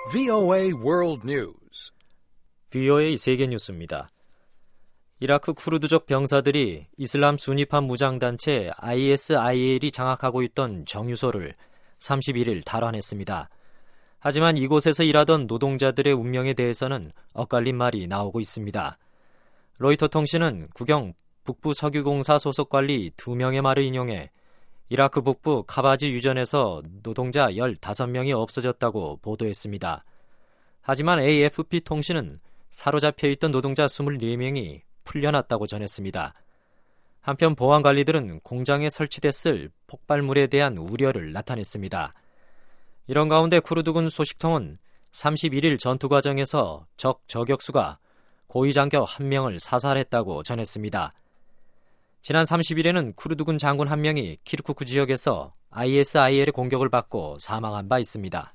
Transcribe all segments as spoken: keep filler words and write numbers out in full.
브이오에이 World News. 브이오에이 세계 뉴스입니다. 이라크 쿠르드족 병사들이 이슬람 순위파 무장단체 아이에스아이엘이 장악하고 있던 정유소를 삼십일 일 탈환했습니다. 하지만 이곳에서 일하던 노동자들의 운명에 대해서는 엇갈린 말이 나오고 있습니다. 로이터 통신은 국영 북부 석유공사 소속 관리 두 명의 말을 인용해 이라크 북부 카바지 유전에서 노동자 열다섯 명이 없어졌다고 보도했습니다. 하지만 에이에프피 통신은 사로잡혀 있던 노동자 이십사 명이 풀려났다고 전했습니다. 한편 보안관리들은 공장에 설치됐을 폭발물에 대한 우려를 나타냈습니다. 이런 가운데 쿠르드군 소식통은 삼십일 일 전투 과정에서 적 저격수가 고위장교 한 명을 사살했다고 전했습니다. 지난 삼십 일에는 쿠르드군 장군 한 명이 키르쿠크 지역에서 아이에스아이엘의 공격을 받고 사망한 바 있습니다.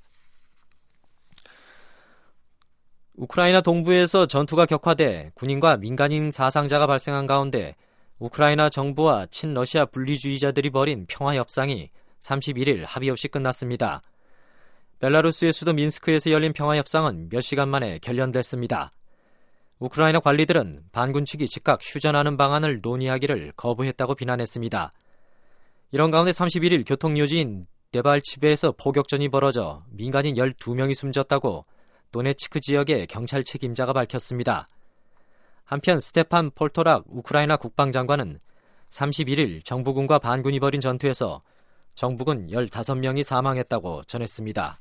우크라이나 동부에서 전투가 격화돼 군인과 민간인 사상자가 발생한 가운데 우크라이나 정부와 친러시아 분리주의자들이 벌인 평화협상이 삼십일 일 합의 없이 끝났습니다. 벨라루스의 수도 민스크에서 열린 평화협상은 몇 시간 만에 결련됐습니다. 우크라이나 관리들은 반군 측이 즉각 휴전하는 방안을 논의하기를 거부했다고 비난했습니다. 이런 가운데 삼십일 일 교통요지인 데발치베에서 포격전이 벌어져 민간인 열두 명이 숨졌다고 도네츠크 지역의 경찰 책임자가 밝혔습니다. 한편 스테판 폴토락 우크라이나 국방장관은 삼십일 일 정부군과 반군이 벌인 전투에서 정부군 열다섯 명이 사망했다고 전했습니다.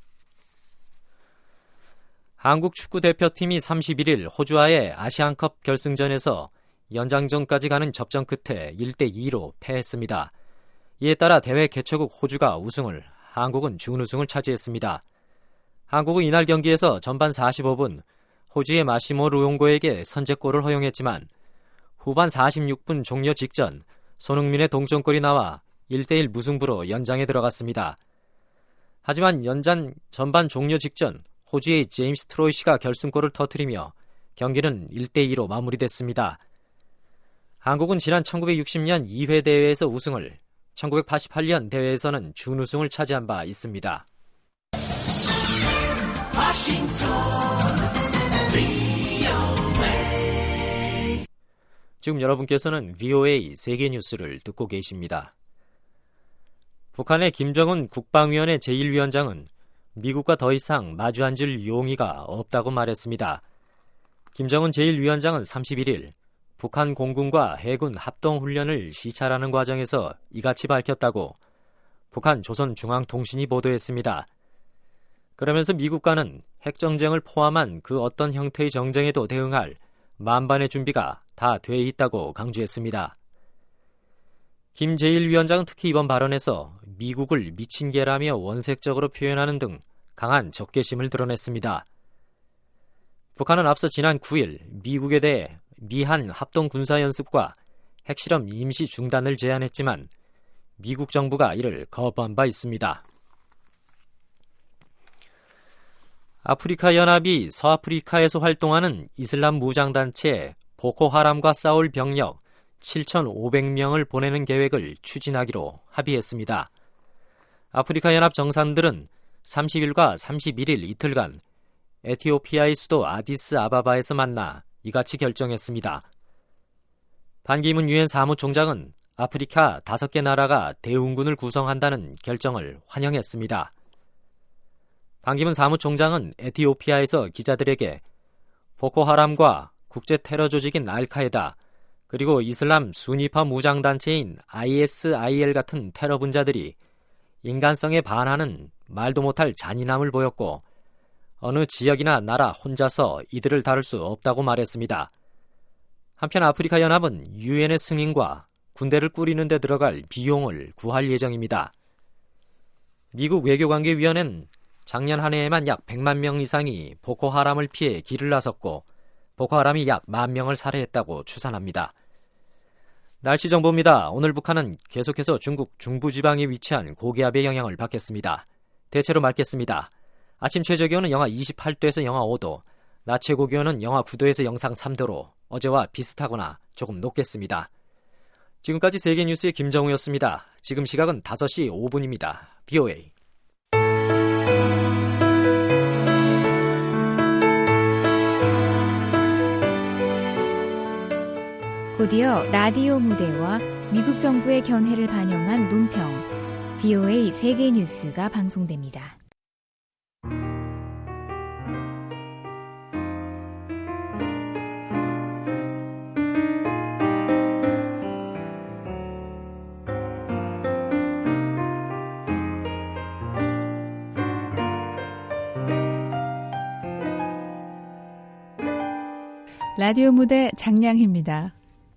한국 축구대표팀이 삼십일 일 호주와의 아시안컵 결승전에서 연장전까지 가는 접전 끝에 일 대 이로 패했습니다. 이에 따라 대회 개최국 호주가 우승을, 한국은 준우승을 차지했습니다. 한국은 이날 경기에서 전반 사십오 분 호주의 마시모 루용고에게 선제골을 허용했지만 후반 사십육 분 종료 직전 손흥민의 동점골이 나와 일 대 일 무승부로 연장에 들어갔습니다. 하지만 연장 전반 종료 직전 호주의 제임스 트로이시가 결승골을 터뜨리며 경기는 일 대 이로 마무리됐습니다. 한국은 지난 천구백육십 년 이 회 대회에서 우승을, 천구백팔십팔 년 대회에서는 준우승을 차지한 바 있습니다. 지금 여러분께서는 브이오에이 세계 뉴스를 듣고 계십니다. 북한의 김정은 국방위원회 제일 위원장은 미국과 더 이상 마주 앉을 용의가 없다고 말했습니다. 김정은 제일 위원장은 삼십일 일 북한 공군과 해군 합동훈련을 시찰하는 과정에서 이같이 밝혔다고 북한 조선중앙통신이 보도했습니다. 그러면서 미국과는 핵정쟁을 포함한 그 어떤 형태의 정쟁에도 대응할 만반의 준비가 다 돼 있다고 강조했습니다. 김 제일 위원장은 특히 이번 발언에서 미국을 미친 개라며 원색적으로 표현하는 등 강한 적개심을 드러냈습니다. 북한은 앞서 지난 구 일 미국에 대해 미한 합동군사연습과 핵실험 임시 중단을 제안했지만 미국 정부가 이를 거부한 바 있습니다. 아프리카 연합이 서아프리카에서 활동하는 이슬람 무장단체 보코하람과 싸울 병력 칠천오백 명을 보내는 계획을 추진하기로 합의했습니다. 아프리카 연합 정상들은 삼십 일과 삼십일 일 이틀간 에티오피아의 수도 아디스 아바바에서 만나 이같이 결정했습니다. 반기문 유엔 사무총장은 아프리카 다섯 개 나라가 대응군을 구성한다는 결정을 환영했습니다. 반기문 사무총장은 에티오피아에서 기자들에게 보코하람과 국제 테러 조직인 알카에다 그리고 이슬람 순위파 무장단체인 아이에스아이엘 같은 테러 분자들이 인간성에 반하는 말도 못할 잔인함을 보였고 어느 지역이나 나라 혼자서 이들을 다룰 수 없다고 말했습니다. 한편 아프리카 연합은 유엔의 승인과 군대를 꾸리는 데 들어갈 비용을 구할 예정입니다. 미국 외교관계위원회는 작년 한 해에만 약 백만 명 이상이 보코하람을 피해 길을 나섰고 보코하람이 약 만 명을 살해했다고 추산합니다. 날씨 정보입니다. 오늘 북한은 계속해서 중국 중부지방에 위치한 고기압의 영향을 받겠습니다. 대체로 맑겠습니다. 아침 최저기온은 영하 이십팔 도에서 영하 오 도, 낮 최고기온은 영하 구 도에서 영상 삼 도로 어제와 비슷하거나 조금 높겠습니다. 지금까지 세계뉴스의 김정우였습니다. 지금 시각은 다섯 시 오 분입니다. 브이오에이 곧이어 라디오 무대와 미국 정부의 견해를 반영한 논평, 브이오에이 세계 뉴스가 방송됩니다. 라디오 무대 장량희입니다.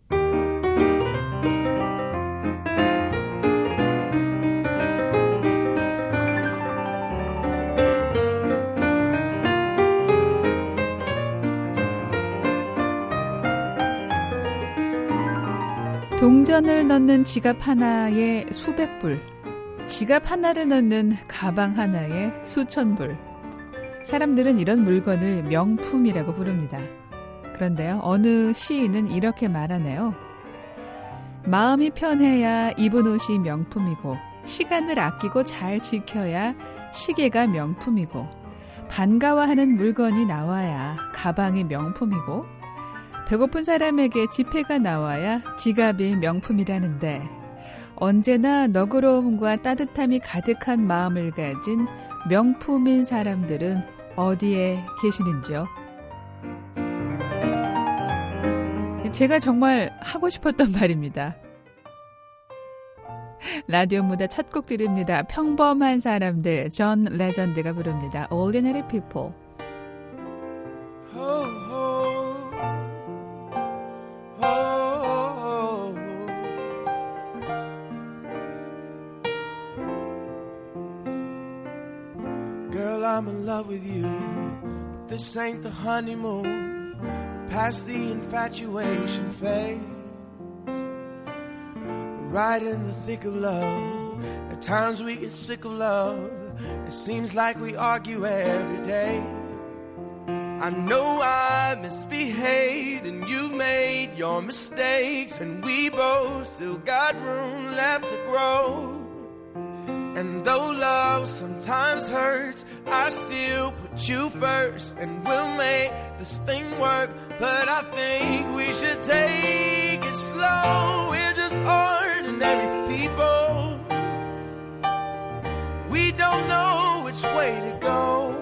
동전을 넣는 지갑 하나에 수백 불, 지갑 하나를 넣는 가방 하나에 수천 불. 사람들은 이런 물건을 명품이라고 부릅니다. 그런데요, 어느 시인은 이렇게 말하네요. 마음이 편해야 입은 옷이 명품이고, 시간을 아끼고 잘 지켜야 시계가 명품이고, 반가워하는 물건이 나와야 가방이 명품이고, 배고픈 사람에게 지폐가 나와야 지갑이 명품이라는데, 언제나 너그러움과 따뜻함이 가득한 마음을 가진 명품인 사람들은 어디에 계시는지요? 제가 정말 하고 싶었던 말입니다. 라디오 무대 첫 곡 드립니다. 평범한 사람들, 존 레전드가 부릅니다. Ordinary People. Oh, oh, oh, oh. Girl, I'm in love with you, but this ain't the honeymoon. Past the infatuation phase, right in the thick of love. At times we get sick of love. It seems like we argue every day. I know I misbehaved and you've made your mistakes, and we both still got room left to grow. And though love sometimes hurts, I still put you first, and we'll make this thing work. But I think we should take it slow. We're just ordinary people. We don't know which way to go,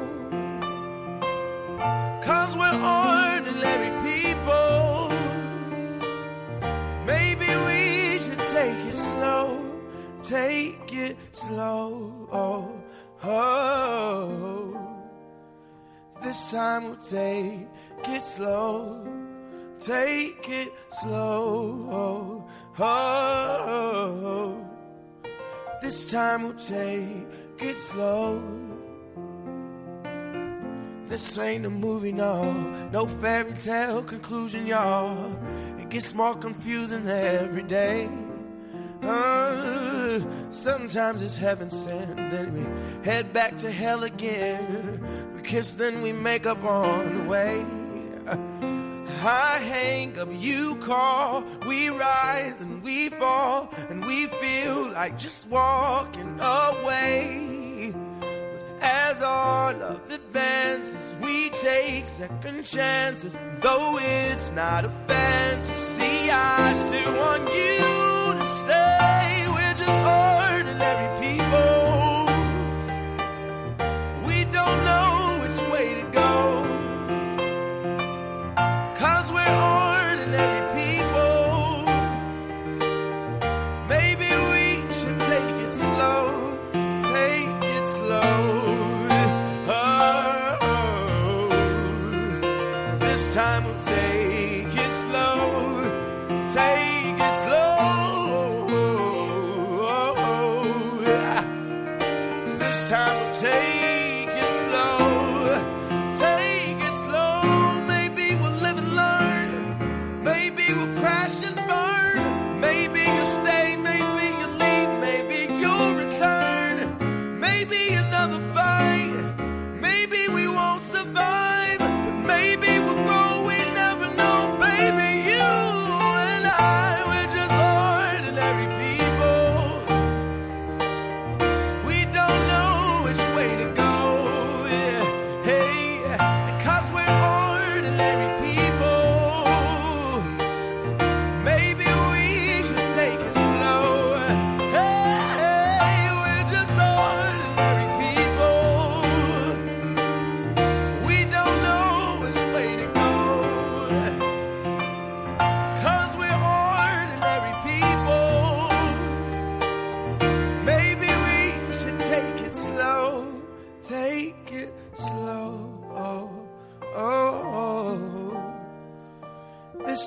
'cause we're ordinary people. Maybe we should take it slow. Take it slow, oh, oh. This time we'll take it slow. Take it slow, oh, oh. This time we'll take it slow. This ain't a movie, no, no fairy tale conclusion, y'all. It gets more confusing every day. Uh, sometimes it's heaven sent, then we head back to hell again. We kiss, then we make up on the way. I hang up, you call, we rise and we fall, and we feel like just walking away. But as our love advances, we take second chances. Though it's not a fantasy, I still want you to stay. We're just ordinary people. We don't know which way to go, 'cause we're ordinary people. Maybe we should take it slow. Take it slow. Oh, this time we'll take it slow. Take it slow. This time we'll take it slow. Take it slow. Maybe we'll live and learn. Maybe we'll crash and burn. Maybe you'll stay. Maybe you'll leave. Maybe you'll return. Maybe another fight. Maybe we won't survive. But maybe we'll grow. We never know. Baby, you and I, we're just ordinary people. We don't know which way to go.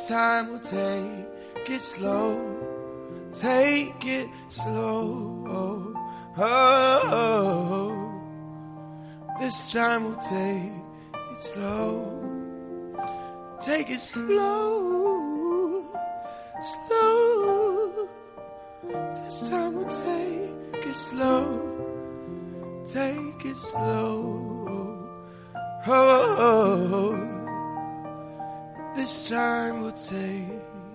This time we'll take it slow, take it slow. Oh, oh, oh. This time we'll take it slow, take it slow, slow. This time we'll take it slow, take it slow. Oh, oh, oh. This time we'll take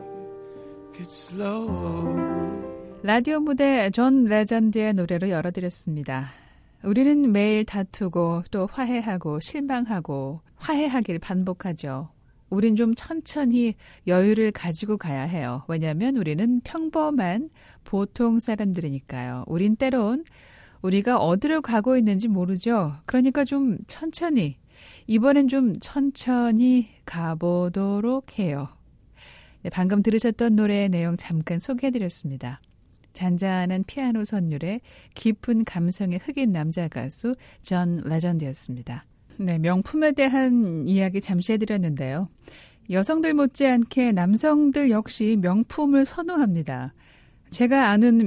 it slow. 라디오 무대 존 레전드의 노래로 열어드렸습니다. 우리는 매일 다투고 또 화해하고 실망하고 화해하길 반복하죠. 우린 좀 천천히 여유를 가지고 가야 해요. 왜냐하면 우리는 평범한 보통 사람들이니까요. 우린 때론 우리가 어디로 가고 있는지 모르죠. 그러니까 좀 천천히, 이번엔 좀 천천히 가보도록 해요. 네, 방금 들으셨던 노래의 내용 잠깐 소개해드렸습니다. 잔잔한 피아노 선율에 깊은 감성의 흑인 남자 가수 존 레전드였습니다. 네, 명품에 대한 이야기 잠시 해드렸는데요. 여성들 못지않게 남성들 역시 명품을 선호합니다. 제가 아는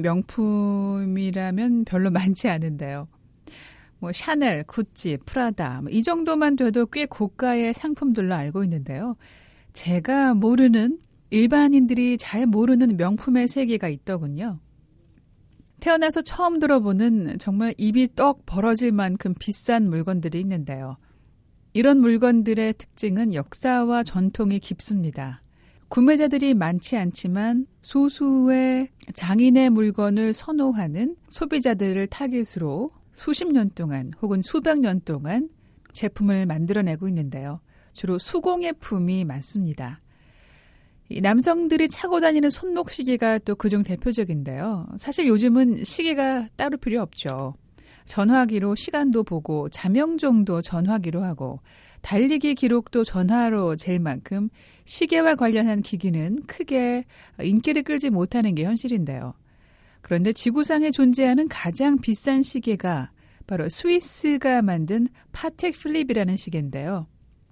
명품이라면 별로 많지 않은데요. 뭐 샤넬, 구찌, 프라다 이 정도만 돼도 꽤 고가의 상품들로 알고 있는데요. 제가 모르는, 일반인들이 잘 모르는 명품의 세계가 있더군요. 태어나서 처음 들어보는 정말 입이 떡 벌어질 만큼 비싼 물건들이 있는데요. 이런 물건들의 특징은 역사와 전통이 깊습니다. 구매자들이 많지 않지만 소수의 장인의 물건을 선호하는 소비자들을 타깃으로 수십 년 동안 혹은 수백 년 동안 제품을 만들어내고 있는데요. 주로 수공예품이 많습니다. 이 남성들이 차고 다니는 손목 시계가 또 그중 대표적인데요. 사실 요즘은 시계가 따로 필요 없죠. 전화기로 시간도 보고 자명종도 전화기로 하고 달리기 기록도 전화로 잴 만큼 시계와 관련한 기기는 크게 인기를 끌지 못하는 게 현실인데요. 그런데 지구상에 존재하는 가장 비싼 시계가 바로 스위스가 만든 파텍 필립이라는 시계인데요.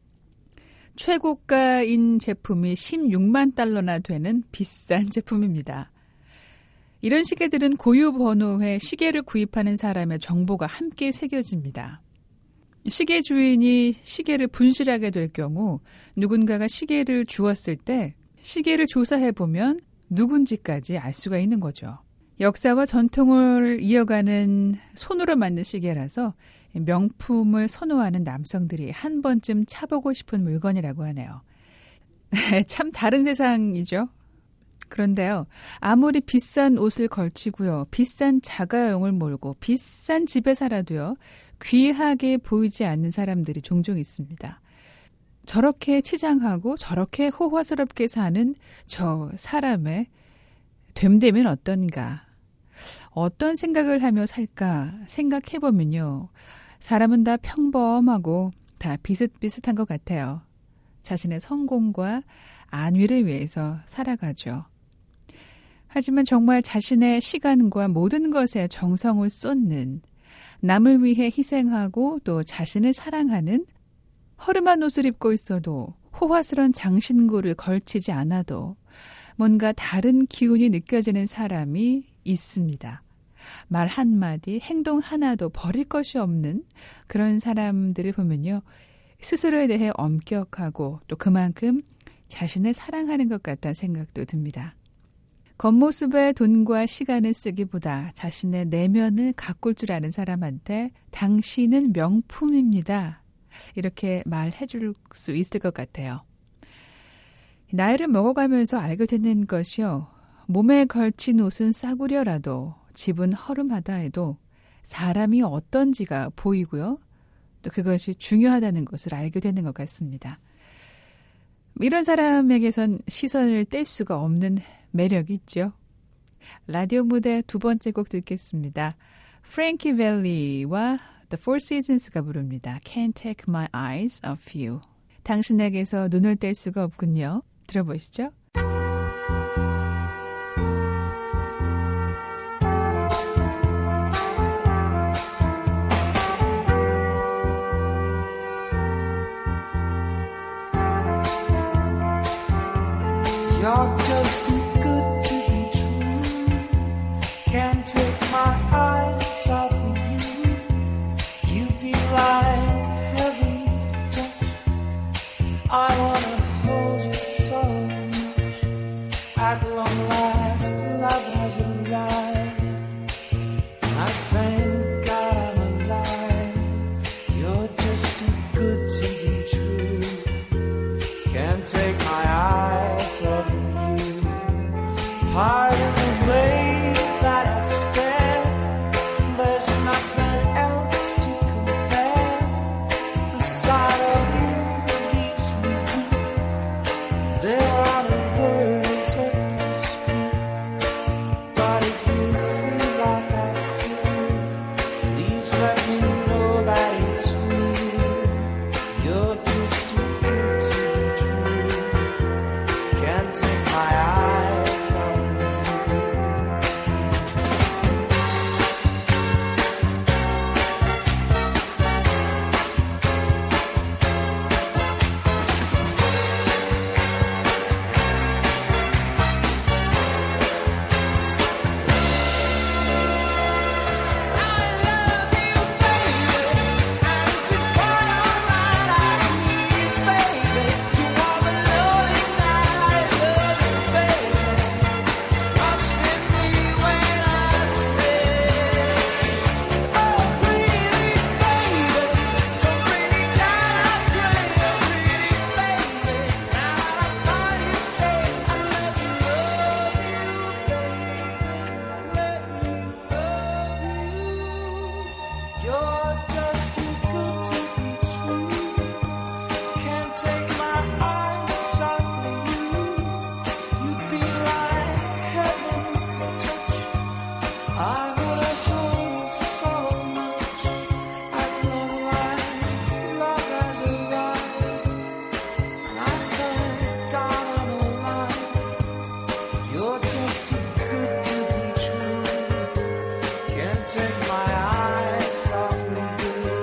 최고가인 제품이 십육만 달러나 되는 비싼 제품입니다. 이런 시계들은 고유 번호에 시계를 구입하는 사람의 정보가 함께 새겨집니다. 시계 주인이 시계를 분실하게 될 경우 누군가가 시계를 주었을 때 시계를 조사해보면 누군지까지 알 수가 있는 거죠. 역사와 전통을 이어가는 손으로 만든 시계라서 명품을 선호하는 남성들이 한 번쯤 차보고 싶은 물건이라고 하네요. 참 다른 세상이죠. 그런데요, 아무리 비싼 옷을 걸치고요, 비싼 자가용을 몰고 비싼 집에 살아도요, 귀하게 보이지 않는 사람들이 종종 있습니다. 저렇게 치장하고 저렇게 호화스럽게 사는 저 사람의 됨됨은 어떤가? 어떤 생각을 하며 살까 생각해보면요. 사람은 다 평범하고 다 비슷비슷한 것 같아요. 자신의 성공과 안위를 위해서 살아가죠. 하지만 정말 자신의 시간과 모든 것에 정성을 쏟는, 남을 위해 희생하고 또 자신을 사랑하는, 허름한 옷을 입고 있어도 호화스러운 장신구를 걸치지 않아도 뭔가 다른 기운이 느껴지는 사람이 있습니다. 말 한마디, 행동 하나도 버릴 것이 없는 그런 사람들을 보면요. 스스로에 대해 엄격하고 또 그만큼 자신을 사랑하는 것 같다는 생각도 듭니다. 겉모습에 돈과 시간을 쓰기보다 자신의 내면을 가꿀 줄 아는 사람한테 당신은 명품입니다. 이렇게 말해 줄 수 있을 것 같아요. 나이를 먹어가면서 알게 되는 것이요. 몸에 걸친 옷은 싸구려라도 집은 허름하다 해도 사람이 어떤지가 보이고요. 또 그것이 중요하다는 것을 알게 되는 것 같습니다. 이런 사람에게선 시선을 뗄 수가 없는 매력이 있죠. 라디오 무대 두 번째 곡 듣겠습니다. 프랭키 벨리와 The Four Seasons가 부릅니다. Can't take my eyes off you. 당신에게서 눈을 뗄 수가 없군요. 들어보시죠. You're just too good to be true. Can't take my eyes off of you. You'd be like heaven to touch. I wanna hold you so much. At long last, love has arrived. I thank God I'm alive. You're just too good to be true. Can't take my eyes off of you. Pardon the way that I stare. There's nothing else to compare. The sight of you leaves me weak. There are no words left to speak. But if you feel like I feel, please let me know that it's real. You're just too good to be true. Can't take my eyes off of you. You're just too good to be true. Can't take my eyes off of you. You'd be like heaven to touch. I wanna hold you so much. At long last, love has arrived. And I thank God I'm alive. You're just too good to be true. Can't take my eyes off of you.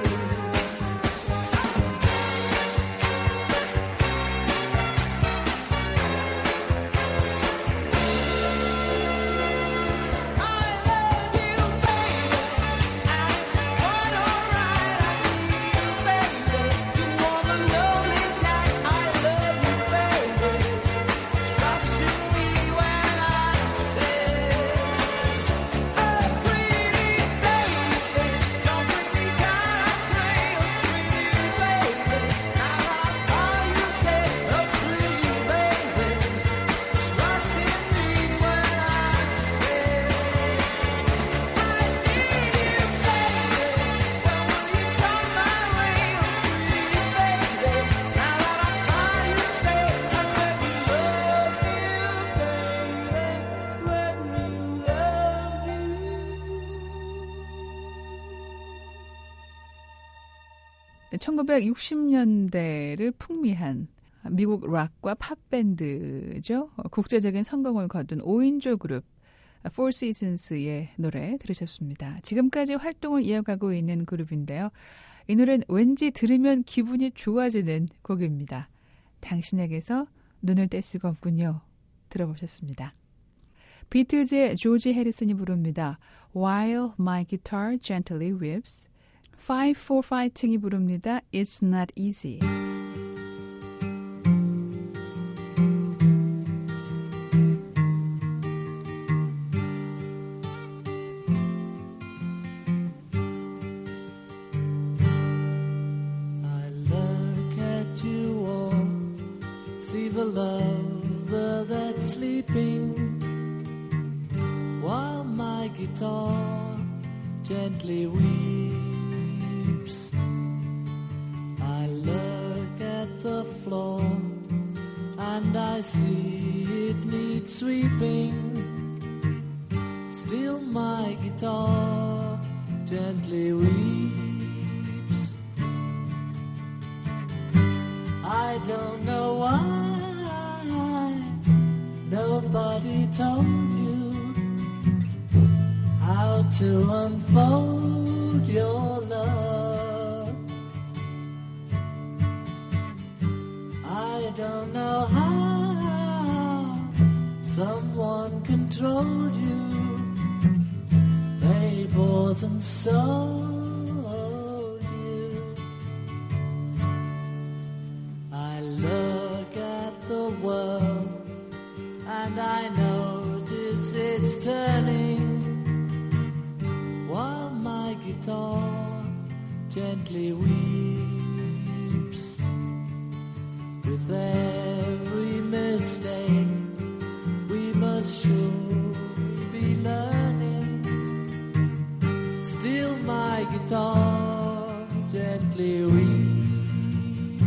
천구백육십 년대를 풍미한 미국 락과 팝밴드죠. 국제적인 성공을 거둔 오 인조 그룹 Four Seasons의 노래 들으셨습니다. 지금까지 활동을 이어가고 있는 그룹인데요. 이 노래는 왠지 들으면 기분이 좋아지는 곡입니다. 당신에게서 눈을 뗄 수가 없군요. 들어보셨습니다. 비틀즈의 조지 해리슨이 부릅니다. While my guitar gently weeps. Five for Fighting이 부릅니다. It's not easy. I look at you all, see the lover that's sleeping, while my guitar gently weeps. I look at the floor and I see it needs sweeping. Still my guitar gently weeps. I don't know why nobody told you how to unfold your love. I don't know how someone controlled you. They bought and sold you. I look at the world and I notice it's turning, while my guitar gently weeps. With every mistake we must surely be learning. Still my guitar gently weeps.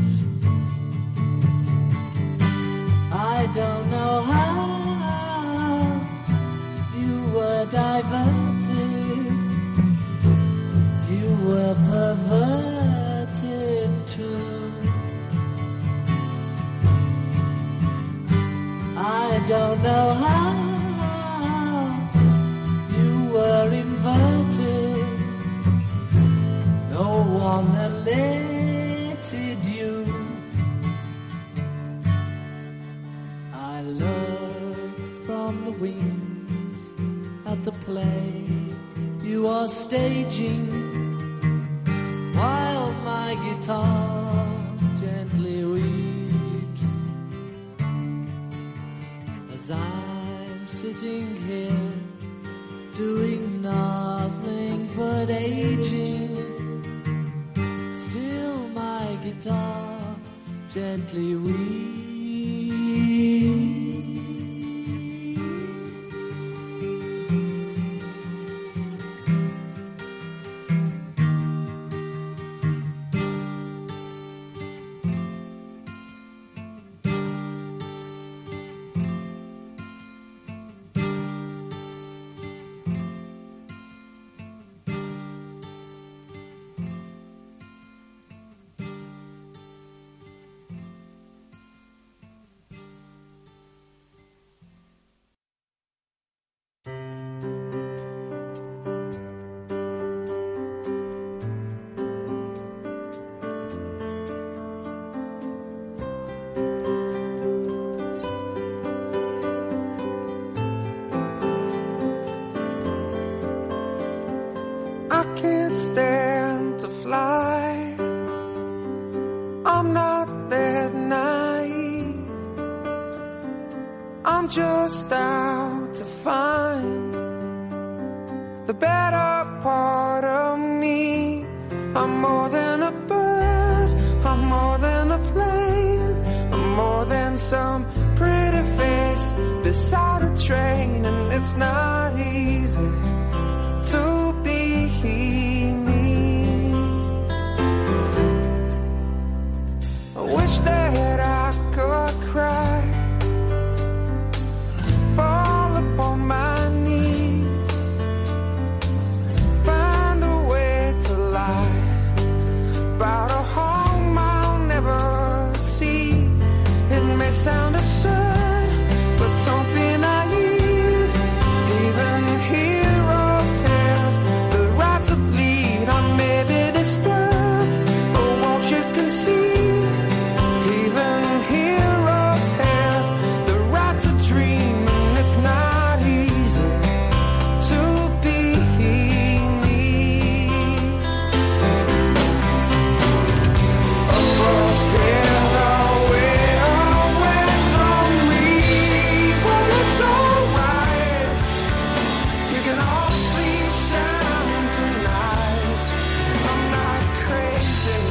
I don't know how you were diverted, you were perverted too. I don't know how you were inverted. No one elated you. I look from the wings at the play you are staging, while my guitar gently weeps. As I'm sitting here doing nothing but aging, still my guitar gently weeps. I can't stand to fly. I'm not that naive. I'm just out to find the better part of me. I'm more than a bird, I'm more than a plane, I'm more than some pretty face beside a train. And it's not easy to be me. I wish that I could cry, fall upon my knees, find a way to lie about a home I'll never see. It may sound absurd, but don't be naive. Even heroes have the right to bleed. I may be disturbed, but won't you concede? Even heroes have the right to dream, and it's not easy to be me. Up ahead, away, away from me. Well, it's alright. You can all sleep sound tonight. I'm not crazy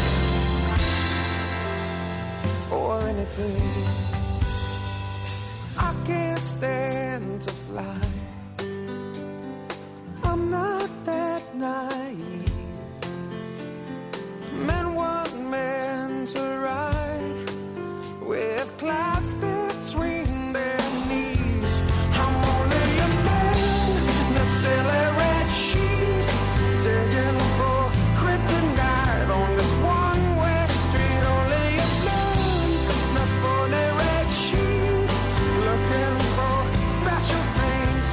or anything. I can't stand to fly. I'm not that naive. Men want men to ride with clouds between their knees. I'm only a man in a silly red sheet, digging for kryptonite on this one-way street. Only a man in a funny red sheet, looking for special things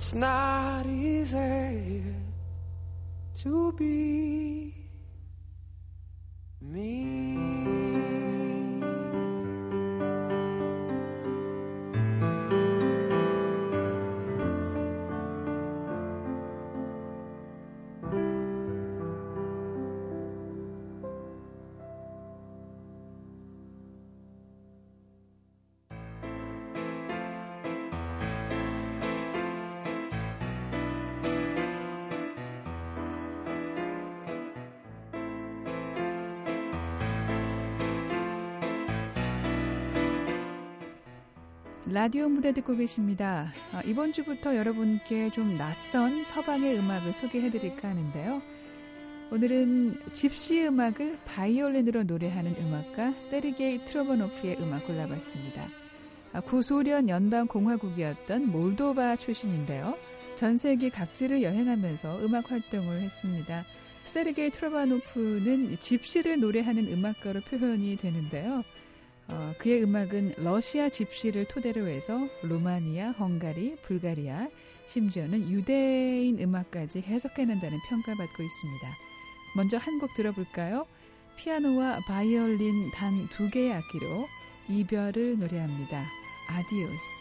It's not easy to be me. 라디오 무대 듣고 계십니다. 아, 이번 주부터 여러분께 좀 낯선 서방의 음악을 소개해드릴까 하는데요. 오늘은 집시 음악을 바이올린으로 노래하는 음악가 세르게이 트로바노프의 음악 골라봤습니다. 아, 구소련 연방공화국이었던 몰도바 출신인데요. 전 세계 각지를 여행하면서 음악 활동을 했습니다. 세르게이 트로바노프는 집시를 노래하는 음악가로 표현이 되는데요. 어, 그의 음악은 러시아 집시를 토대로 해서 루마니아, 헝가리, 불가리아, 심지어는 유대인 음악까지 해석해낸다는 평가를 받고 있습니다. 먼저 한 곡 들어볼까요? 피아노와 바이올린 단 두 개의 악기로 이별을 노래합니다. 아디오스.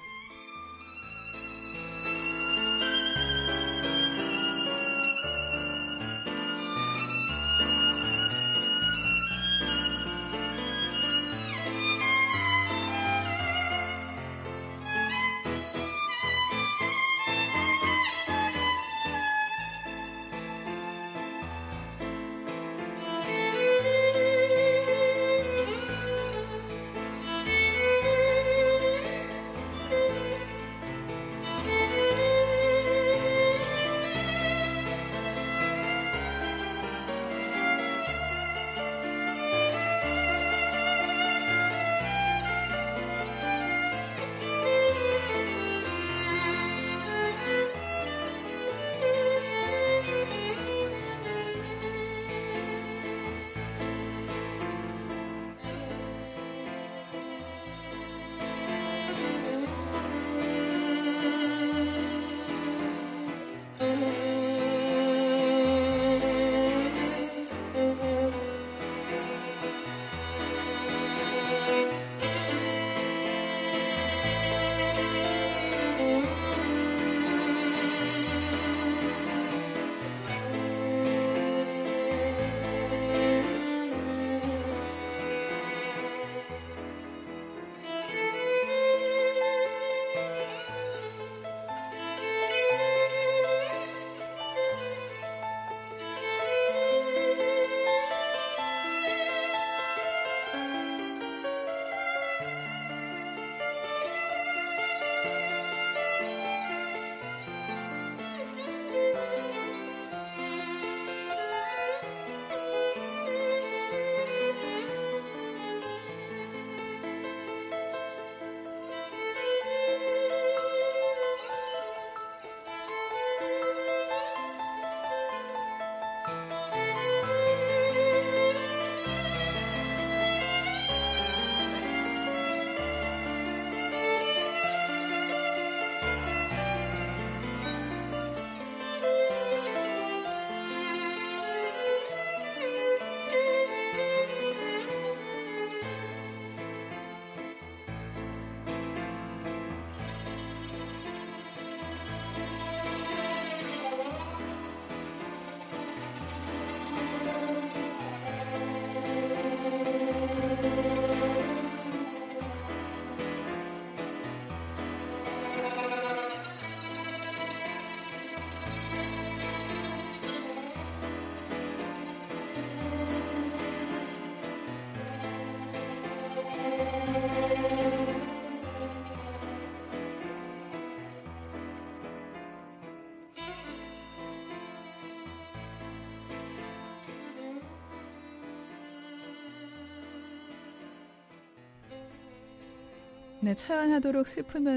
네, 처연하도록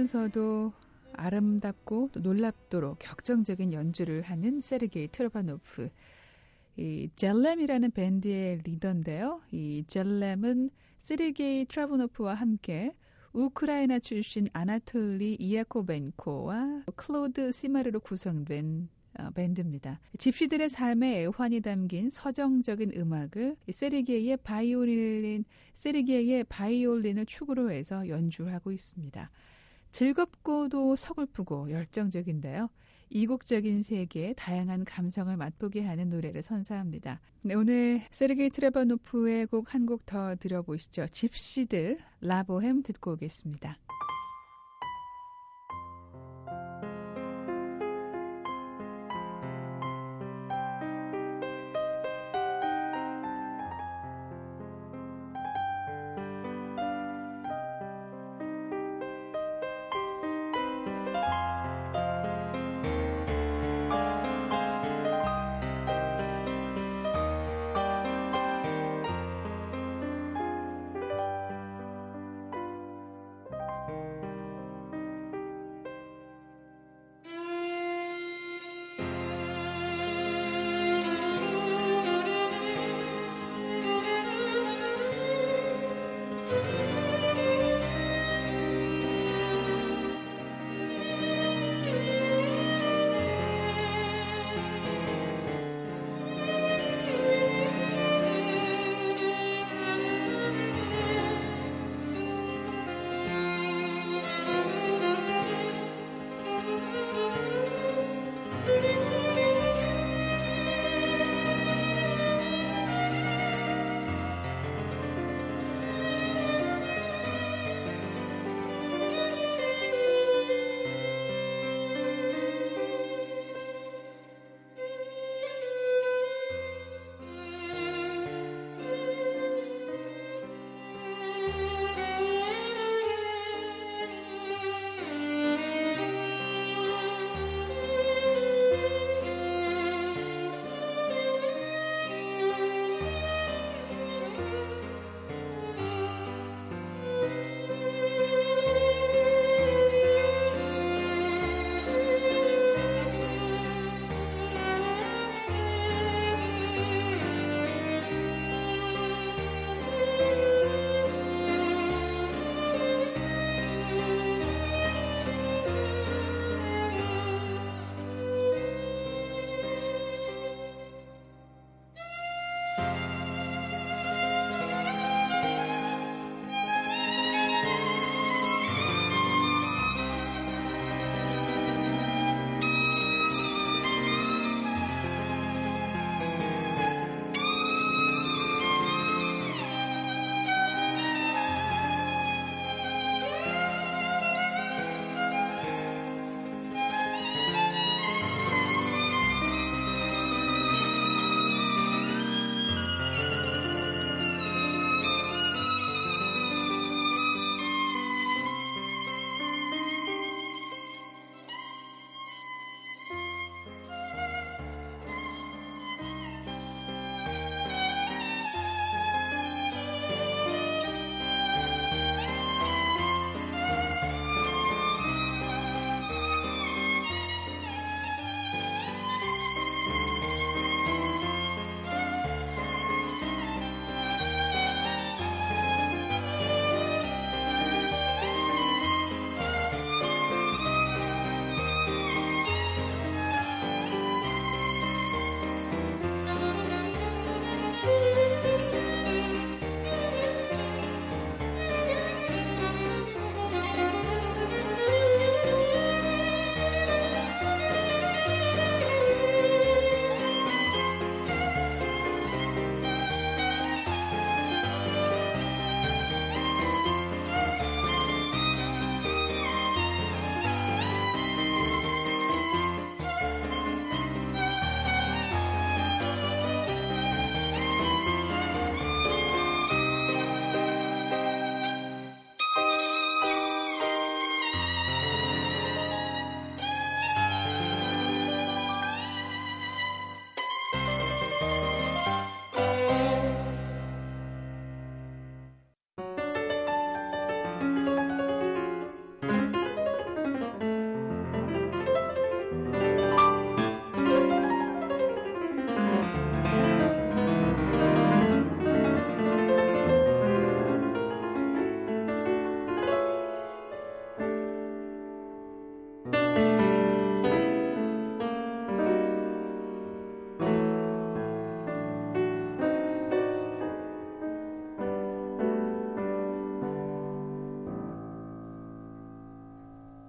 슬프면서도 아름답고 또 놀랍도록 격정적인 연주를 하는 세르게이 트로바노프. 이 젤렘이라는 밴드의 리더인데요. 이 젤렘은 세르게이 트로바노프와 함께 우크라이나 출신 아나톨리 이야코벤코와 클로드 시마르로 구성된 밴드입니다. 집시들의 삶의 애환이 담긴 서정적인 음악을 세르게이의 바이올린, 세르게이의 바이올린을 축으로 해서 연주하고 있습니다. 즐겁고도 서글프고 열정적인데요. 이국적인 세계의 다양한 감성을 맛보게 하는 노래를 선사합니다. 네, 오늘 세르게이 트레바노프의 곡 한 곡 더 들어보시죠. 집시들 라보헴 듣고 오겠습니다.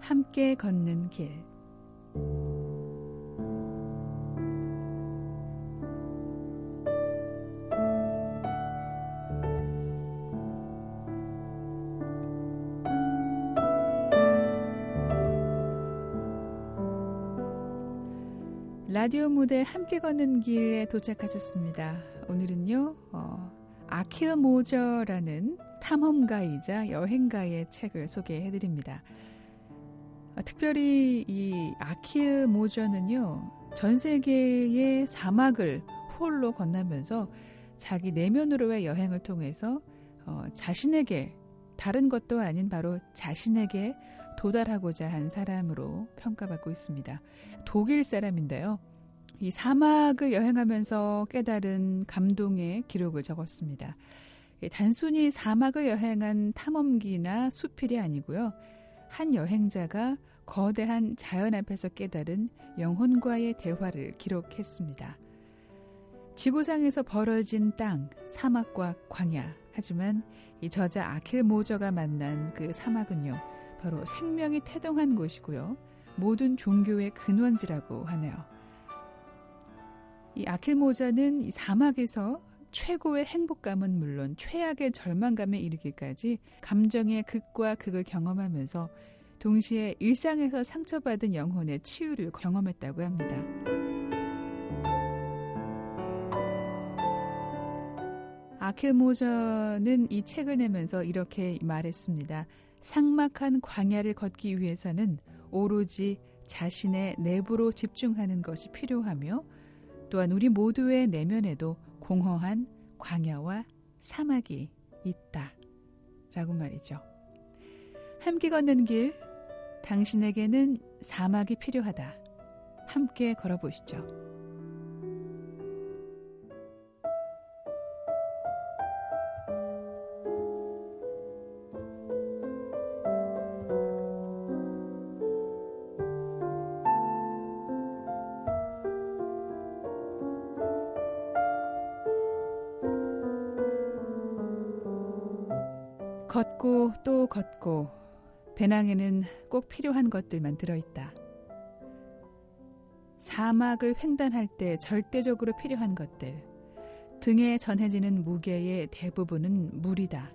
함께 걷는 길. 라디오 무대 함께 걷는 길에 도착하셨습니다. 오늘은요, 어, 아킬 모저라는 탐험가이자 여행가의 책을 소개해드립니다. 어, 특별히 이 아킬 모저는요, 전 세계의 사막을 홀로 건너면서 자기 내면으로의 여행을 통해서 어, 자신에게, 다른 것도 아닌 바로 자신에게 도달하고자 한 사람으로 평가받고 있습니다. 독일 사람인데요. 이 사막을 여행하면서 깨달은 감동의 기록을 적었습니다. 단순히 사막을 여행한 탐험기나 수필이 아니고요. 한 여행자가 거대한 자연 앞에서 깨달은 영혼과의 대화를 기록했습니다. 지구상에서 벌어진 땅, 사막과 광야. 하지만 이 저자 아킬 모저가 만난 그 사막은요. 바로 생명이 태동한 곳이고요. 모든 종교의 근원지라고 하네요. 이 아킬 모저는 이 사막에서 최고의 행복감은 물론 최악의 절망감에 이르기까지 감정의 극과 극을 경험하면서 동시에 일상에서 상처받은 영혼의 치유를 경험했다고 합니다. 아킬 모저는 이 책을 내면서 이렇게 말했습니다. 삭막한 광야를 걷기 위해서는 오로지 자신의 내부로 집중하는 것이 필요하며 또한 우리 모두의 내면에도 공허한 광야와 사막이 있다. 라고 말이죠. 함께 걷는 길, 당신에게는 사막이 필요하다. 함께 걸어보시죠. 걷고 또 걷고 배낭에는 꼭 필요한 것들만 들어있다. 사막을 횡단할 때 절대적으로 필요한 것들. 등에 전해지는 무게의 대부분은 물이다.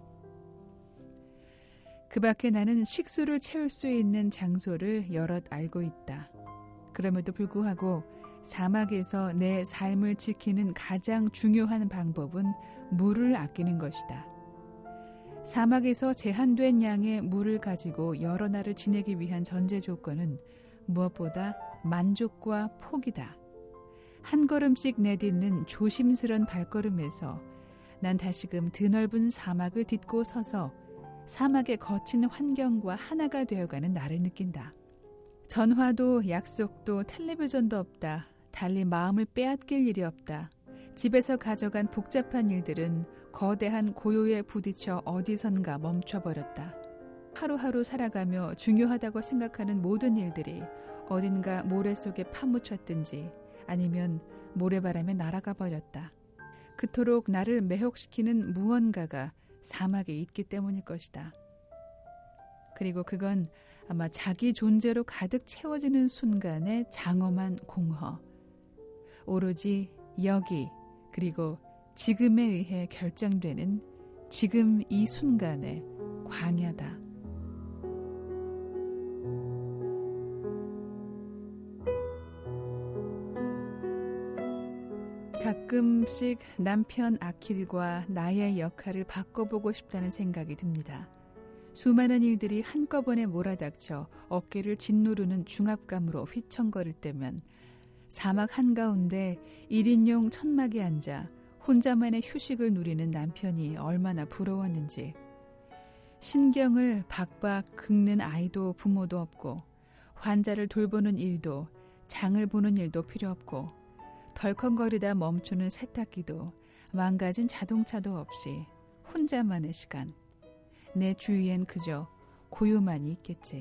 그 밖에 나는 식수를 채울 수 있는 장소를 여럿 알고 있다. 그럼에도 불구하고 사막에서 내 삶을 지키는 가장 중요한 방법은 물을 아끼는 것이다. 사막에서 제한된 양의 물을 가지고 여러 날을 지내기 위한 전제 조건은 무엇보다 만족과 포기다. 한 걸음씩 내딛는 조심스런 발걸음에서 난 다시금 드넓은 사막을 딛고 서서 사막의 거친 환경과 하나가 되어가는 나를 느낀다. 전화도 약속도 텔레비전도 없다. 달리 마음을 빼앗길 일이 없다. 집에서 가져간 복잡한 일들은 거대한 고요에 부딪혀 어디선가 멈춰버렸다. 하루하루 살아가며 중요하다고 생각하는 모든 일들이 어딘가 모래 속에 파묻혔든지 아니면 모래바람에 날아가 버렸다. 그토록 나를 매혹시키는 무언가가 사막에 있기 때문일 것이다. 그리고 그건 아마 자기 존재로 가득 채워지는 순간의 장엄한 공허. 오로지 여기 그리고 지금에 의해 결정되는 지금 이 순간의 광야다. 가끔씩 남편 아킬과 나의 역할을 바꿔보고 싶다는 생각이 듭니다. 수많은 일들이 한꺼번에 몰아닥쳐 어깨를 짓누르는 중압감으로 휘청거릴 때면 사막 한가운데 일인용 천막에 앉아 혼자만의 휴식을 누리는 남편이 얼마나 부러웠는지. 신경을 박박 긁는 아이도 부모도 없고 환자를 돌보는 일도 장을 보는 일도 필요 없고 덜컹거리다 멈추는 세탁기도 망가진 자동차도 없이 혼자만의 시간. 내 주위엔 그저 고요만이 있겠지.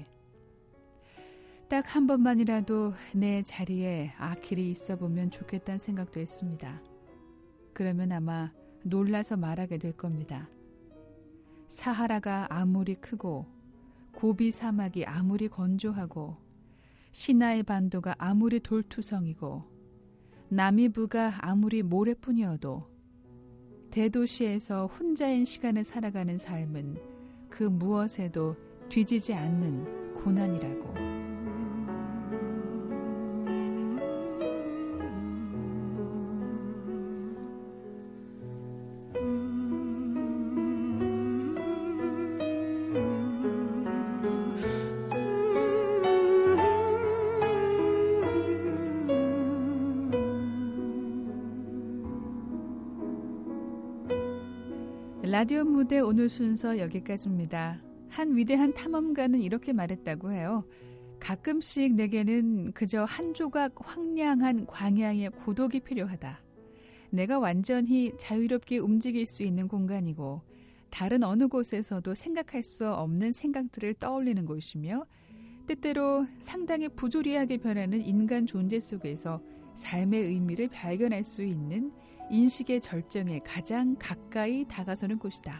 딱 한 번만이라도 내 자리에 아킬이 있어보면 좋겠다는 생각도 했습니다. 그러면 아마 놀라서 말하게 될 겁니다. 사하라가 아무리 크고 고비 사막이 아무리 건조하고 시나이 반도가 아무리 돌투성이고 나미부가 아무리 모래뿐이어도 대도시에서 혼자인 시간을 살아가는 삶은 그 무엇에도 뒤지지 않는 고난이라고. 라디오 무대 오늘 순서 여기까지입니다. 한 위대한 탐험가는 이렇게 말했다고 해요. 가끔씩 내게는 그저 한 조각 황량한 광야의 고독이 필요하다. 내가 완전히 자유롭게 움직일 수 있는 공간이고 다른 어느 곳에서도 생각할 수 없는 생각들을 떠올리는 곳이며 때때로 상당히 부조리하게 변하는 인간 존재 속에서 삶의 의미를 발견할 수 있는 인식의 절정에 가장 가까이 다가서는 곳이다.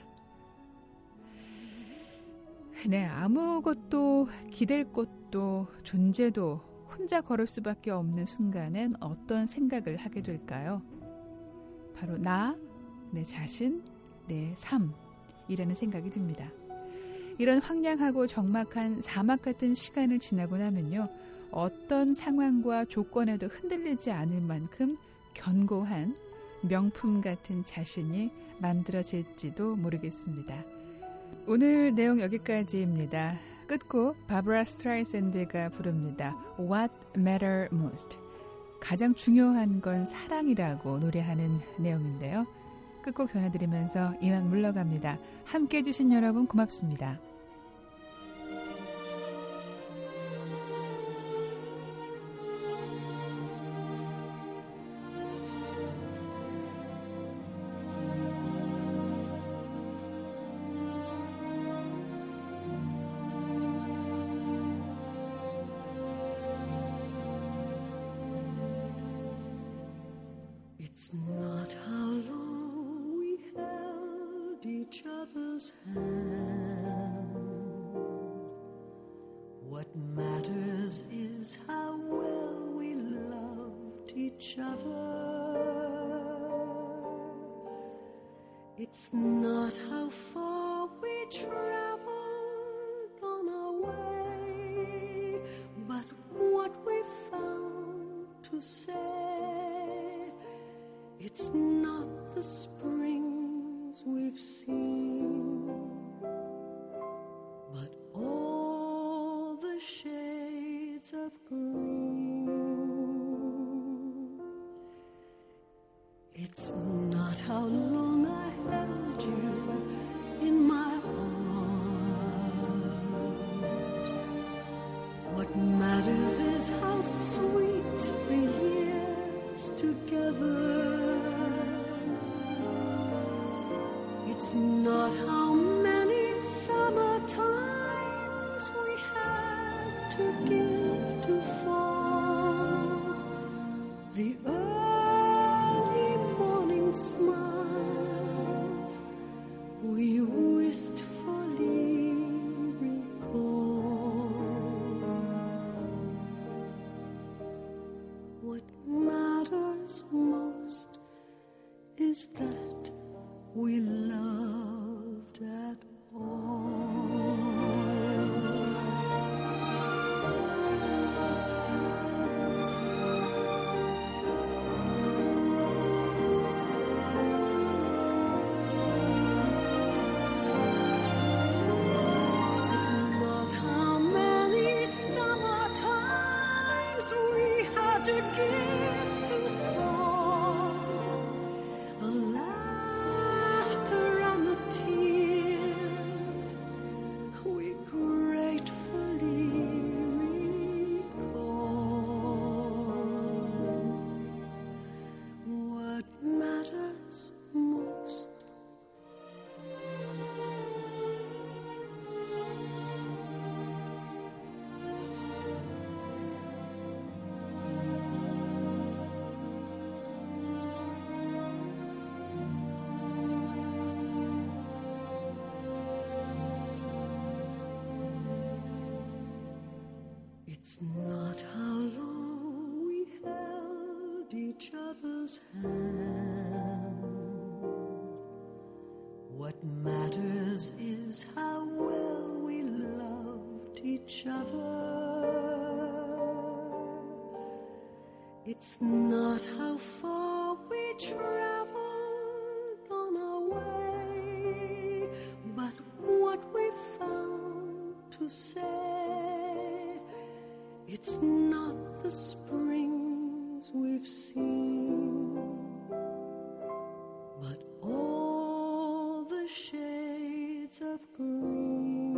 네, 아무것도 기댈 곳도 존재도 혼자 걸을 수밖에 없는 순간엔 어떤 생각을 하게 될까요? 바로 나, 내 자신, 내 삶이라는 생각이 듭니다. 이런 황량하고 적막한 사막 같은 시간을 지나고 나면요, 어떤 상황과 조건에도 흔들리지 않을 만큼 견고한 명품 같은 자신이 만들어질지도 모르겠습니다. 오늘 내용 여기까지입니다. 끝곡 바브라 스트라이샌드가 부릅니다. What Matter Most. 가장 중요한 건 사랑이라고 노래하는 내용인데요. 끝곡 전해드리면서 이만 물러갑니다. 함께해 주신 여러분 고맙습니다. It's not how long we held each other's hand. What matters is how well we loved each other. It's not how far we traveled on our way, but what we found to say. It's not the springs we've seen, but all the shades of green. It's not how long I held you in my arms. What matters is how sweet the years together. It's not how many summer times we had to give to fall. The early morning smiles we wistfully recall. What matters most is that we loved at all. It's not how many summer times we had to give to fall. The laughter and the tears It's not how long we held each other's hand. What matters is how well we loved each other. It's not how far we traveled on our way, but what we found to say. It's not the springs we've seen, but all the shades of green.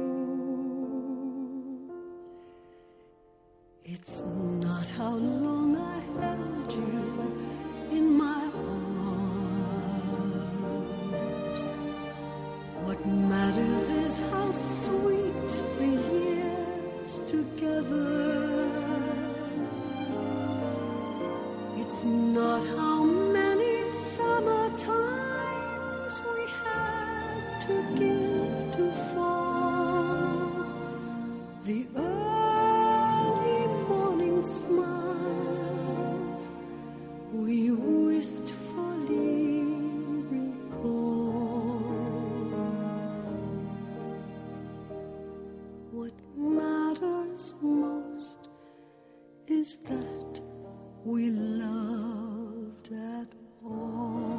It's not how long I held you in my arms. What matters is how sweet the years together. It's not how many summer times we had to give to fall. The early morning smiles we wistfully recall. What matters most is that we loved at all.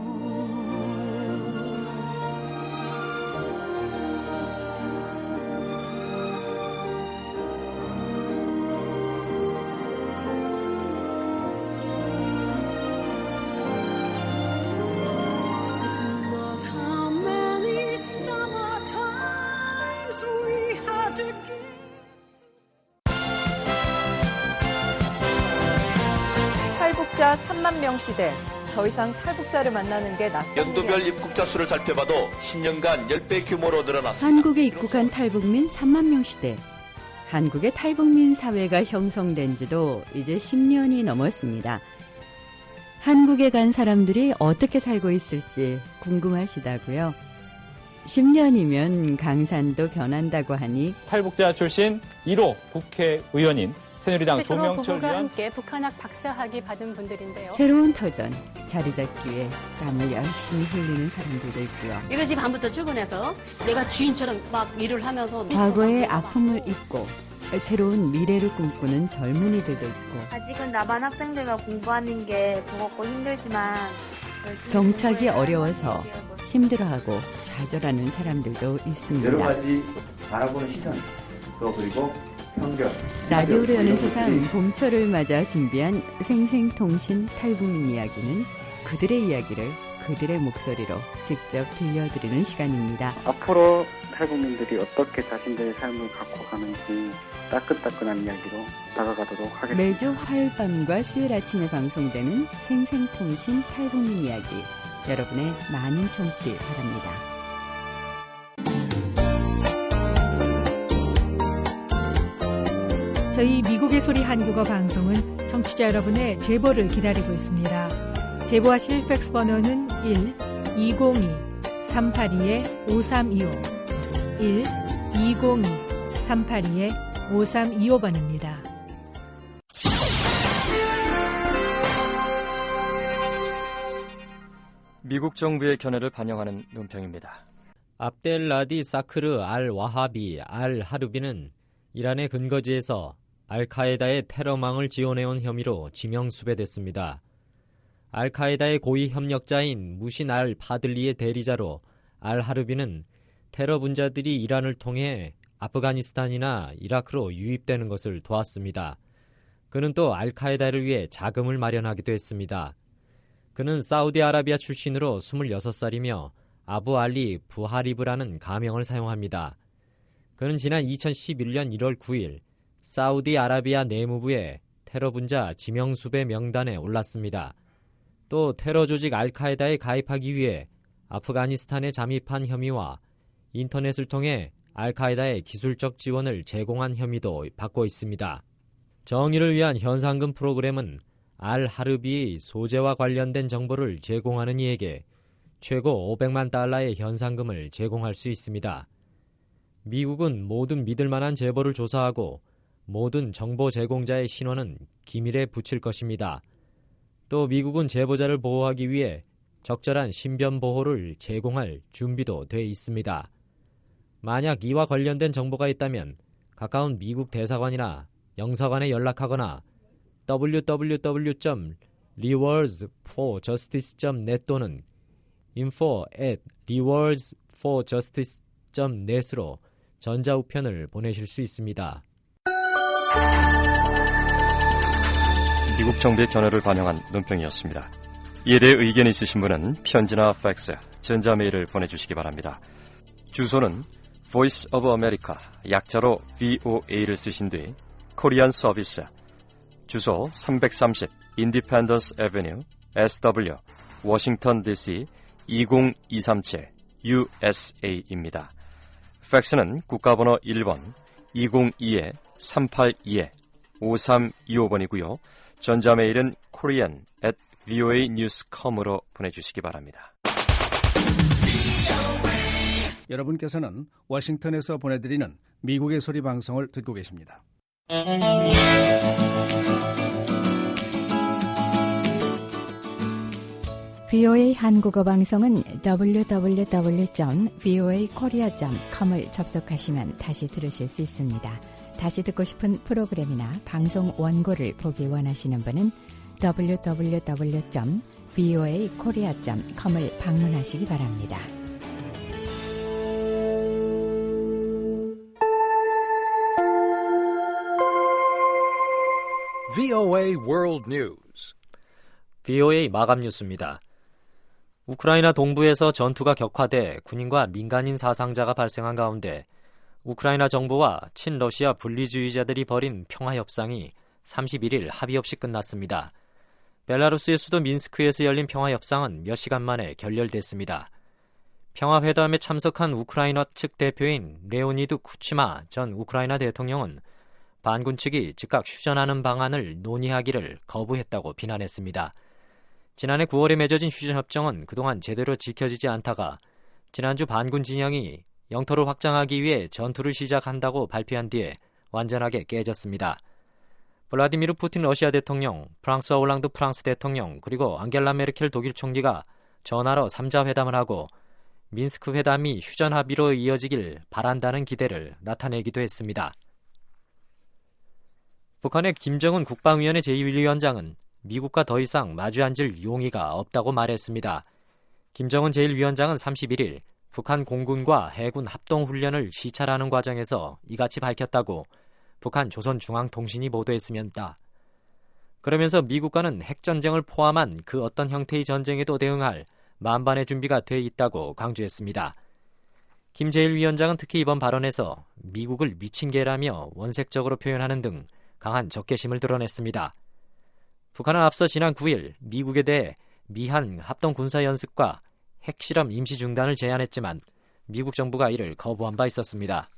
It's not how many summer times we had to give. 탈북자 삼만 명 시대. 더 이상 탈북자를 만나는 게 낯선 연도별 일이 입국자 수를 살펴봐도 십 년간 십 배 규모로 늘어났습니다. 한국에 입국한 탈북민 삼만 명 시대. 한국의 탈북민 사회가 형성된 지도 이제 십 년이 넘었습니다. 한국에 간 사람들이 어떻게 살고 있을지 궁금하시다고요? 십 년이면 강산도 변한다고 하니 탈북자 출신 일 호 국회의원인 새누리당 조명철 부부가 의원 함께 북한학 박사학위 받은 분들인데요. 새로운 터전, 자리 잡기 위해 땀을 열심히 흘리는 사람들도 있고요. 일요일 밤부터 출근해서 내가 주인처럼 막 일을 하면서 과거의 아픔을 잊고 새로운 미래를 꿈꾸는 젊은이들도 있고 아직은 남한 학생들과 공부하는 게 무겁고 힘들지만 정착이 어려워서 힘들어하고 좌절하는 사람들도 있습니다. 여러 가지 바라보는 시선, 또 그리고 편견. 라디오로 여는 세상 봄철을 맞아 준비한 생생통신 탈북민 이야기는 그들의 이야기를 그들의 목소리로 직접 들려드리는 시간입니다. 앞으로 탈북민들이 어떻게 자신들의 삶을 갖고 가는지 따끈따끈한 이야기로 다가가도록 하겠습니다. 매주 화요일 밤과 수요일 아침에 방송되는 생생통신 탈북민 이야기. 여러분의 많은 청취 바랍니다. 저희 미국의 소리 한국어 방송은 청취자 여러분의 제보를 기다리고 있습니다. 제보하실 팩스 번호는 일 이공이 삼팔이 오삼이오 일 이공이 삼팔이 오삼이오 번입니다. 미국 정부의 견해를 반영하는 논평입니다. 압델라디 사크르 알 와하비 알 하르비는 이란의 근거지에서 알카에다의 테러망을 지원해온 혐의로 지명수배됐습니다. 알카에다의 고위 협력자인 무신 알 파들리의 대리자로 알 하르비는 테러 분자들이 이란을 통해 아프가니스탄이나 이라크로 유입되는 것을 도왔습니다. 그는 또 알카에다를 위해 자금을 마련하기도 했습니다. 그는 사우디아라비아 출신으로 스물여섯 살이며 아부 알리 부하리브라는 가명을 사용합니다. 그는 지난 이천십일 년 일월 구일 사우디아라비아 내무부의 테러 분자 지명수배 명단에 올랐습니다. 또 테러 조직 알카에다에 가입하기 위해 아프가니스탄에 잠입한 혐의와 인터넷을 통해 알카에다의 기술적 지원을 제공한 혐의도 받고 있습니다. 정의를 위한 현상금 프로그램은 알 하르비의 소재와 관련된 정보를 제공하는 이에게 최고 오백만 달러의 현상금을 제공할 수 있습니다. 미국은 모든 믿을 만한 제보를 조사하고 모든 정보 제공자의 신원은 기밀에 붙일 것입니다. 또 미국은 제보자를 보호하기 위해 적절한 신변 보호를 제공할 준비도 돼 있습니다. 만약 이와 관련된 정보가 있다면 가까운 미국 대사관이나 영사관에 연락하거나 더블유 더블유 더블유 점 리워즈 포 저스티스 점 넷 또는 인포 앳 리워즈 포 저스티스 점 넷으로 전자우편을 보내실 수 있습니다. 미국 정부의 견해를 반영한 논평이었습니다. 이에 대해 의견 있으신 분은 편지나 팩스, 전자메일을 보내주시기 바랍니다. 주소는 Voice of America, 약자로 브이오에이를 쓰신 뒤 코리안 서비스, 주소 삼백삼십 Independence Avenue, 에스더블유, 워싱턴 디씨 이공이삼칠 유에스에이입니다. 팩스는 국가번호 일 번 이공이 삼팔이 오삼이오 번이고요. 전자메일은 korean at 브이오에이 뉴스 닷컴으로 보내주시기 바랍니다. 여러분께서는 워싱턴에서 보내드리는 미국의 소리 방송을 듣고 계십니다. 브이오에이 한국어 방송은 더블유 더블유 더블유 점 브이오에이 코리아 점 컴을 접속하시면 다시 들으실 수 있습니다. 다시 듣고 싶은 프로그램이나 방송 원고를 보기 원하시는 분은 더블유 더블유 더블유 점 브이오에이 코리아 점 컴을 방문하시기 바랍니다. 브이오에이 World News. 브이오에이 마감 뉴스입니다. 우크라이나 동부에서 전투가 격화돼 군인과 민간인 사상자가 발생한 가운데 우크라이나 정부와 친러시아 분리주의자들이 벌인 평화협상이 삼십일 일 합의 없이 끝났습니다. 벨라루스의 수도 민스크에서 열린 평화협상은 몇 시간 만에 결렬됐습니다. 평화회담에 참석한 우크라이나 측 대표인 레오니드 쿠치마 전 우크라이나 대통령은 반군 측이 즉각 휴전하는 방안을 논의하기를 거부했다고 비난했습니다. 지난해 구월에 맺어진 휴전협정은 그동안 제대로 지켜지지 않다가 지난주 반군 진영이 영토를 확장하기 위해 전투를 시작한다고 발표한 뒤에 완전하게 깨졌습니다. 블라디미르 푸틴 러시아 대통령, 프랑스와 올랑드 프랑스 대통령, 그리고 앙겔라 메르켈 독일 총리가 전화로 삼자 회담을 하고 민스크 회담이 휴전 합의로 이어지길 바란다는 기대를 나타내기도 했습니다. 북한의 김정은 국방위원회 제일 위원장은 미국과 더 이상 마주 앉을 용의가 없다고 말했습니다. 김정은 제일 위원장은 삼십일 일 북한 공군과 해군 합동훈련을 시찰하는 과정에서 이같이 밝혔다고 북한 조선중앙통신이 보도했습니다. 그러면서 미국과는 핵전쟁을 포함한 그 어떤 형태의 전쟁에도 대응할 만반의 준비가 돼 있다고 강조했습니다. 김 제일 위원장은 특히 이번 발언에서 미국을 미친 개라며 원색적으로 표현하는 등 강한 적개심을 드러냈습니다. 북한은 앞서 지난 구 일 미국에 대해 미한 합동군사연습과 핵실험 임시 중단을 제안했지만 미국 정부가 이를 거부한 바 있었습니다.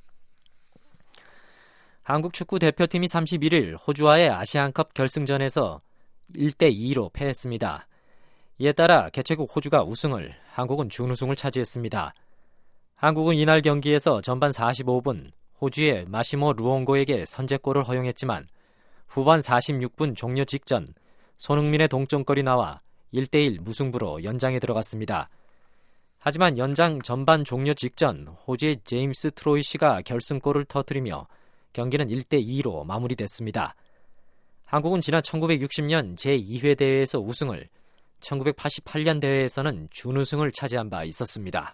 한국 축구 대표팀이 삼십일 일 호주와의 아시안컵 결승전에서 일 대 이로 패했습니다. 이에 따라 개최국 호주가 우승을, 한국은 준우승을 차지했습니다. 한국은 이날 경기에서 전반 사십오 분 호주의 마시모 루옹고에게 선제골을 허용했지만 후반 사십육 분 종료 직전 손흥민의 동점골이 나와 일 대 일 무승부로 연장에 들어갔습니다. 하지만 연장 전반 종료 직전 호주의 제임스 트로이시가 결승골을 터뜨리며 경기는 일 대 이로 마무리됐습니다. 한국은 지난 천구백육십 년 제이 회 대회에서 우승을, 천구백팔십팔 년 대회에서는 준우승을 차지한 바 있었습니다.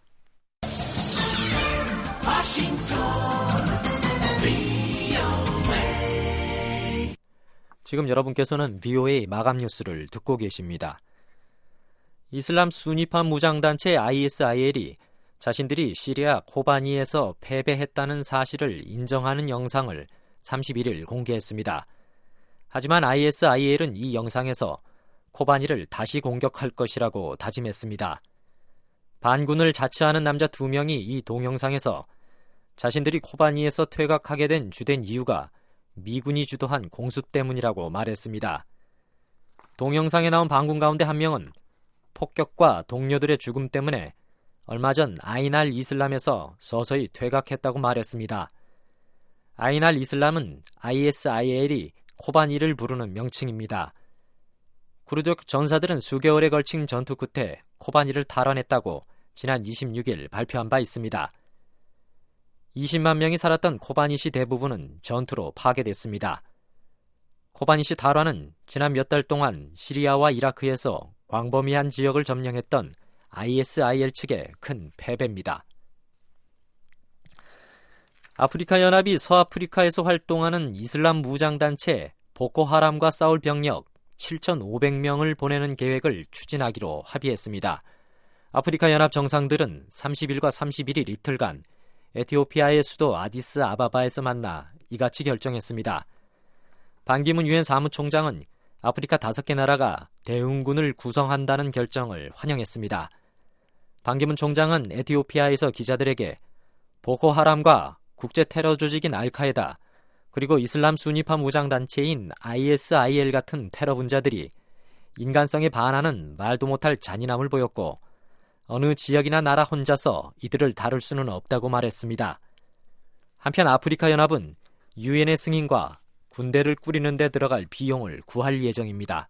지금 여러분께서는 브이오에이 마감 뉴스를 듣고 계십니다. 이슬람 순위파 무장단체 아이에스아이엘이 자신들이 시리아 코바니에서 패배했다는 사실을 인정하는 영상을 삼십일 일 공개했습니다. 하지만 아이에스아이엘은 이 영상에서 코바니를 다시 공격할 것이라고 다짐했습니다. 반군을 자처하는 남자 두 명이 이 동영상에서 자신들이 코바니에서 퇴각하게 된 주된 이유가 미군이 주도한 공수 때문이라고 말했습니다. 동영상에 나온 반군 가운데 한 명은 폭격과 동료들의 죽음 때문에 얼마 전 아인 알 이슬람에서 서서히 퇴각했다고 말했습니다. 아인 알-이슬람은 아이에스아이엘이 코바니를 부르는 명칭입니다. 쿠르드 전사들은 수개월에 걸친 전투 끝에 코바니를 탈환했다고 지난 이십육일 발표한 바 있습니다. 이십만 명이 살았던 코바니시 대부분은 전투로 파괴됐습니다. 코바니시 탈환은 지난 몇 달 동안 시리아와 이라크에서 광범위한 지역을 점령했던 아이에스아이엘 측의 큰 패배입니다. 아프리카 연합이 서아프리카에서 활동하는 이슬람 무장단체 보코하람과 싸울 병력 칠천오백 명을 보내는 계획을 추진하기로 합의했습니다. 아프리카 연합 정상들은 삼십일과 삼십일일 이틀간 에티오피아의 수도 아디스 아바바에서 만나 이같이 결정했습니다. 반기문 유엔 사무총장은 아프리카 다섯 개 나라가 대응군을 구성한다는 결정을 환영했습니다. 반기문 총장은 에티오피아에서 기자들에게 보코하람과 국제 테러 조직인 알카에다 그리고 이슬람 순위파 무장단체인 아이에스아이엘 같은 테러 분자들이 인간성에 반하는 말도 못할 잔인함을 보였고 어느 지역이나 나라 혼자서 이들을 다룰 수는 없다고 말했습니다. 한편 아프리카 연합은 유엔의 승인과 군대를 꾸리는 데 들어갈 비용을 구할 예정입니다.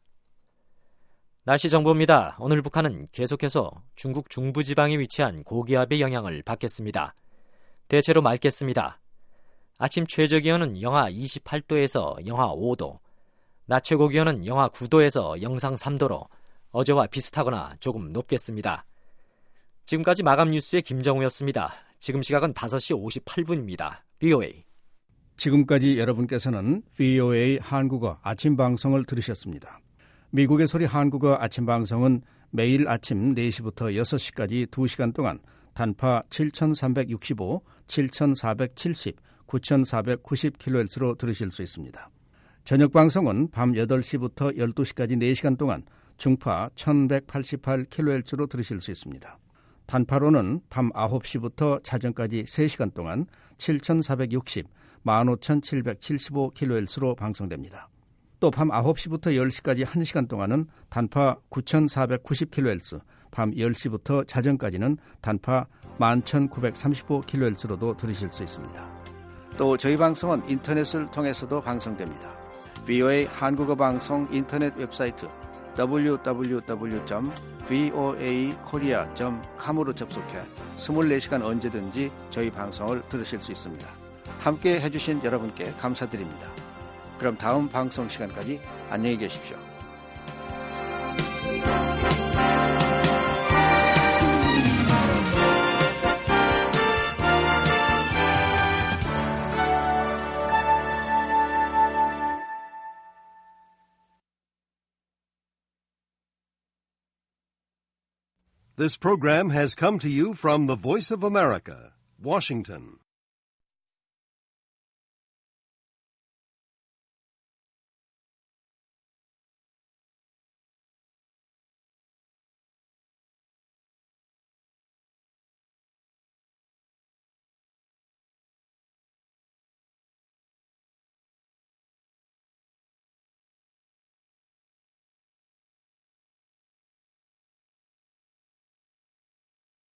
날씨 정보입니다. 오늘 북한은 계속해서 중국 중부지방에 위치한 고기압의 영향을 받겠습니다. 대체로 맑겠습니다. 아침 최저기온은 영하 이십팔 도에서 영하 오 도, 낮 최고기온은 영하 구 도에서 영상 삼 도로 어제와 비슷하거나 조금 높겠습니다. 지금까지 마감 뉴스의 김정우였습니다. 지금 시각은 다섯 시 오십팔 분입니다. 브이오에이. 지금까지 여러분께서는 브이오에이 한국어 아침 방송을 들으셨습니다. 미국의 소리 한국어 아침 방송은 매일 아침 네 시부터 여섯 시까지 두 시간 동안 단파 칠천삼백육십오, 칠천사백칠십, 구천사백구십 킬로헤르츠로 들으실 수 있습니다. 저녁 방송은 밤 여덟 시부터 열두 시까지 네 시간 동안 중파 천백팔십팔 킬로헤르츠로 들으실 수 있습니다. 단파로는 밤 아홉 시부터 자정까지 세 시간 동안 칠천사백육십, 만 오천칠백칠십오 킬로헤르츠로 방송됩니다. 또 밤 아홉 시부터 열 시까지 한 시간 동안은 단파 구천사백구십 킬로헤르츠, 밤 열 시부터 자정까지는 단파 만 천구백삼십오 킬로헤르츠로도 들으실 수 있습니다. 또 저희 방송은 인터넷을 통해서도 방송됩니다. 브이오에이 한국어 방송 인터넷 웹사이트 더블유 더블유 더블유 점 브이오에이 코리아 점 컴으로 접속해 이십사 시간 언제든지 저희 방송을 들으실 수 있습니다. 함께 해주신 여러분께 감사드립니다. 그럼 다음 방송 시간까지 안녕히 계십시오. This program has come to you from the Voice of America, Washington.